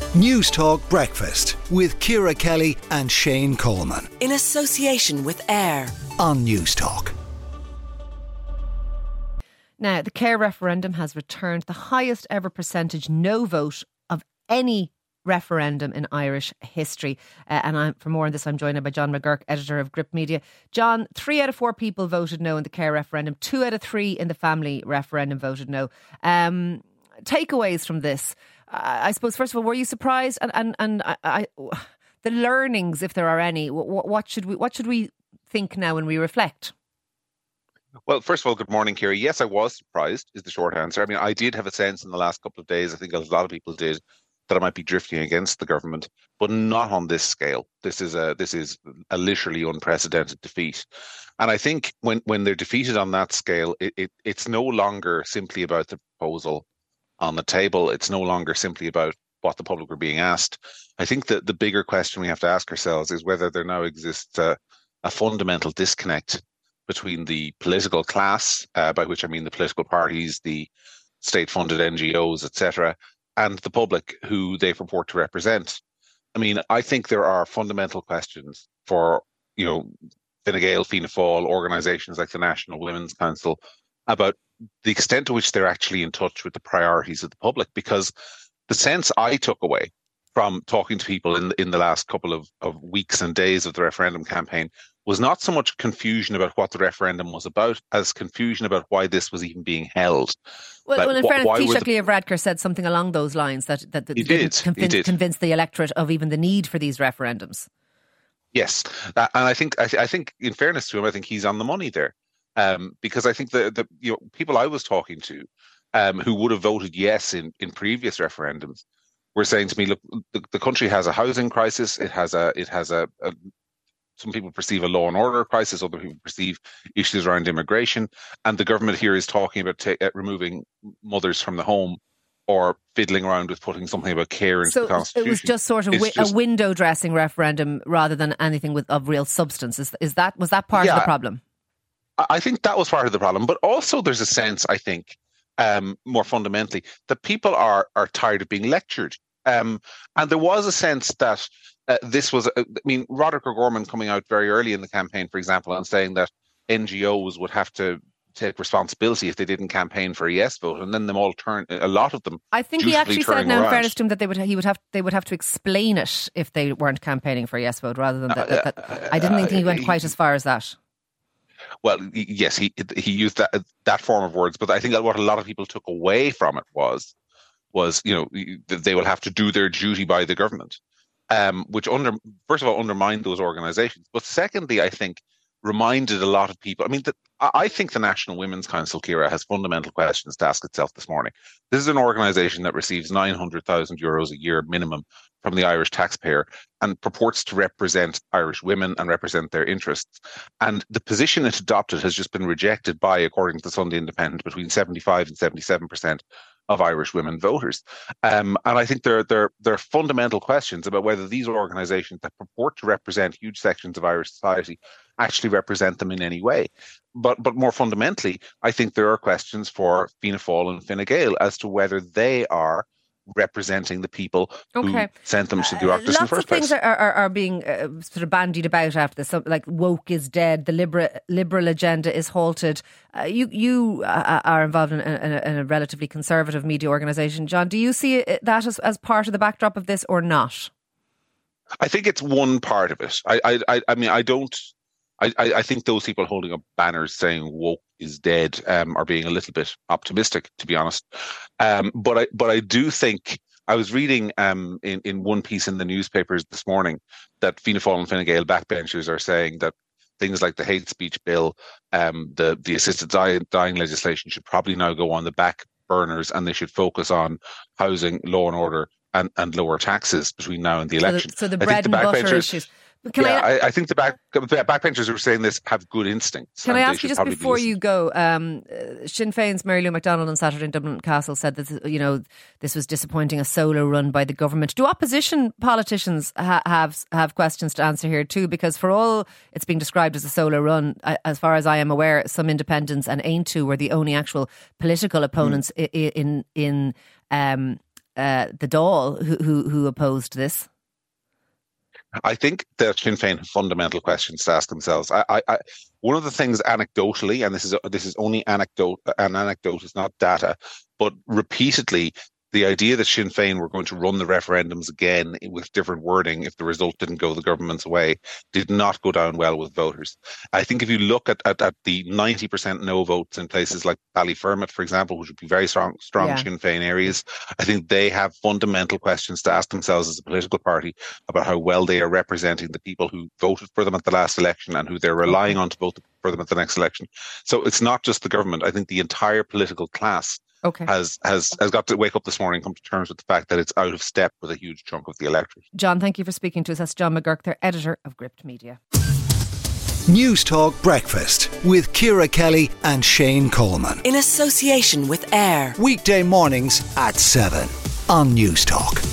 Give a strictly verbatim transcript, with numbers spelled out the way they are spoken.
News Talk Breakfast with Ciara Kelly and Shane Coleman. In association with AIR on News Talk. Now, the Care referendum has returned the highest ever percentage no vote of any referendum in Irish history. Uh, and I'm, for more on this, I'm joined by John McGurk, editor of Grip Media. John, three out of four people voted no in the Care referendum. Two out of three in the family referendum voted no. Um, takeaways from this. Uh, I suppose, first of all, were you surprised? And and, and I, I, the learnings, if there are any, what, what should we what should we think now when we reflect? Well, first of all, good morning, Ciara. Yes, I was surprised, is the short answer. I mean, I did have a sense in the last couple of days, I think a lot of people did, that I might be drifting against the government, but not on this scale. This is a this is a literally unprecedented defeat. And I think when, when they're defeated on that scale, it, it it's no longer simply about the proposal on the table. It's no longer simply about what the public were being asked. I think that the bigger question we have to ask ourselves is whether there now exists a, a fundamental disconnect between the political class, uh, by which I mean the political parties, the state-funded N G Os, et cetera, and the public who they purport to represent. I mean, I think there are fundamental questions for, you know, Fine Gael, Fianna Fáil, organisations like the National Women's Council about the extent to which they're actually in touch with the priorities of the public. Because the sense I took away from talking to people in in the last couple of, of weeks and days of the referendum campaign was not so much confusion about what the referendum was about as confusion about why this was even being held. Well, like, well in wh- fairness, Taoiseach the... Leo Varadkar said something along those lines, that, that, that he didn't did. Convince, he did. convince the electorate of even the need for these referendums. Yes, uh, and I think I, th- I think in fairness to him, I think he's on the money there. Um, because I think the, the you know people I was talking to um, who would have voted yes in, in previous referendums were saying to me, look, the, the country has a housing crisis. It has a it has a, a some people perceive a law and order crisis. Other people perceive issues around immigration, and the government here is talking about ta- uh, removing mothers from the home or fiddling around with putting something about care into so the Constitution. It was just sort of wi- just, a window dressing referendum rather than anything with of real substance. Is is that was that part yeah, of the problem? I think that was part of the problem, but also there's a sense, I think, um, more fundamentally, that people are are tired of being lectured. Um, and there was a sense that uh, this was, uh, I mean, Roderick O'Gorman coming out very early in the campaign, for example, and saying that N G Os would have to take responsibility if they didn't campaign for a yes vote, and then them all turn, a lot of them. I think he actually said, now in around. fairness to him, that they would he would have they would have to explain it if they weren't campaigning for a yes vote, rather than that. that, that I didn't think he went quite as far as that. Well, yes, he he used that that form of words, but I think that what a lot of people took away from it was was you know they will have to do their duty by the government, um, which under first of all undermined those organisations, but secondly, I think reminded a lot of people. I mean, the, I think the National Women's Council, Ciara, has fundamental questions to ask itself this morning. This is an organisation that receives nine hundred thousand euros a year minimum from the Irish taxpayer and purports to represent Irish women and represent their interests. And the position it adopted has just been rejected by, according to the Sunday Independent, between seventy-five and seventy-seven percent of Irish women voters. Um, and I think there, there, there are fundamental questions about whether these organisations that purport to represent huge sections of Irish society actually represent them in any way. But but more fundamentally, I think there are questions for Fianna Fáil and Fine Gael as to whether they are representing the people okay. who sent them to the uh, Oireachtas in the first place. Lots of things are, are, are being uh, sort of bandied about after this, so, like woke is dead, the liberal, liberal agenda is halted. Uh, you you uh, are involved in, in, a, in a relatively conservative media organisation. John, do you see that as, as part of the backdrop of this or not? I think it's one part of it. I I, I mean, I don't... I, I think those people holding up banners saying woke is dead um, are being a little bit optimistic, to be honest. Um, but I but I do think, I was reading um, in, in one piece in the newspapers this morning that Fianna Fáil and Fine Gael backbenchers are saying that things like the hate speech bill, um, the, the assisted dying, dying legislation should probably now go on the back burners, and they should focus on housing, law and order and, and lower taxes between now and the election. So the, so the bread and butter issues. Can yeah, I, I think the back backbenchers who are saying this have good instincts. Can I ask you just before be you go? Um, uh, Sinn Féin's Mary Lou McDonald on Saturday in Dublin Castle said that you know this was disappointing, a solo run by the government. Do opposition politicians ha- have have questions to answer here too? Because for all it's being described as a solo run, as far as I am aware, some independents and Aontú were the only actual political opponents mm. in in. in um, uh, the Dáil who, who who opposed this? I think that Sinn Féin have fundamental questions to ask themselves. I, I, I, one of the things anecdotally, and this is this is only anecdote, an anecdote, it's not data, but repeatedly, the idea that Sinn Féin were going to run the referendums again with different wording if the result didn't go the government's way did not go down well with voters. I think if you look at, at, at the ninety percent no votes in places like Ballyfermot, for example, which would be very strong, strong yeah. Sinn Féin areas, I think they have fundamental questions to ask themselves as a political party about how well they are representing the people who voted for them at the last election and who they're relying on to vote for them at the next election. So it's not just the government. I think the entire political class Okay. Has has has got to wake up this morning and come to terms with the fact that it's out of step with a huge chunk of the electorate. John, thank you for speaking to us. That's John McGurk, their editor of Gript Media. News Talk Breakfast with Ciara Kelly and Shane Coleman. In association with AIR. Weekday mornings at seven on News Talk.